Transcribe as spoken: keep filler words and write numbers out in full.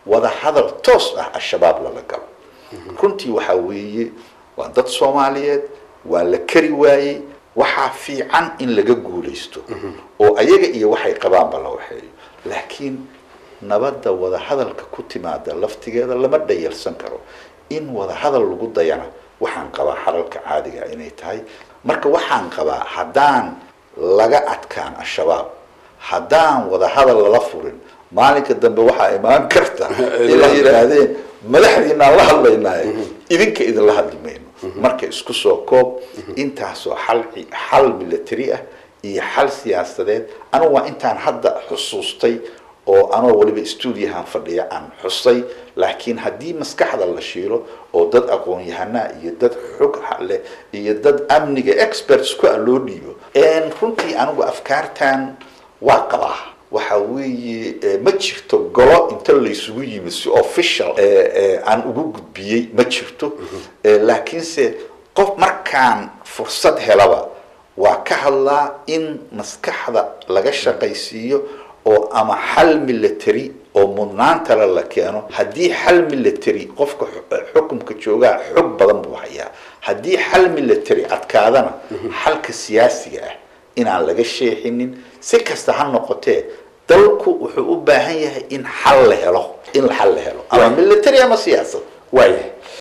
wada hadal toos ah al-shabaab lala galo runtii waxa weeye waa dad Soomaaliyeed waa la kari waayay waxa fiican in laga guuleysto oo ayaga iyo waxay qabaan bal waxeeyo laakiin nabadda wada hadalka ku timaada laftigeeda lama dhayalsan karo in wada hadal lagu dayana waxaan qabaa xalalka caadiga inay tahay marka waxaan qabaa hadaan laga adkaan al-shabaab hadaan wada hadal la furin maalinka dambe waxa imaan karta ilaa yiraahdeen madaxdiina la hadlaynaa idinka idin la hadlimayno marka isku soo koob intaasoo xal xal military ah iyo xal siyaasadeed anu waa intaan hadda xusuustay oo anoo waliba stuudiyahan fadhiya aan xusay laakiin haddii maskaxda la shiilo oo dad aqoon yahana iyo dad xog leh iyo dad amniga experts ku loo dhiibo een runtii anigu afkaartan waa qabaa waxa weeye ma jirto golo inta la isugu yimid si official aan ugu gudbiyay ma jirto laakiin se qof markaan fursad helaba waa ka hadlaa in maskaxda laga shaqaysiiyo oo ama xal military oo mudnaanta la keeno haddii xal military qofka xukunka jooga xog badan buu hayaa haddii xal military adkaadana xalka siyaasiga ah inaan laga sheexinin si kasta ha noqotee dalku wuxuu u baahan yahay in xal la helo in xal la helo ama military ama siyaasad waayahay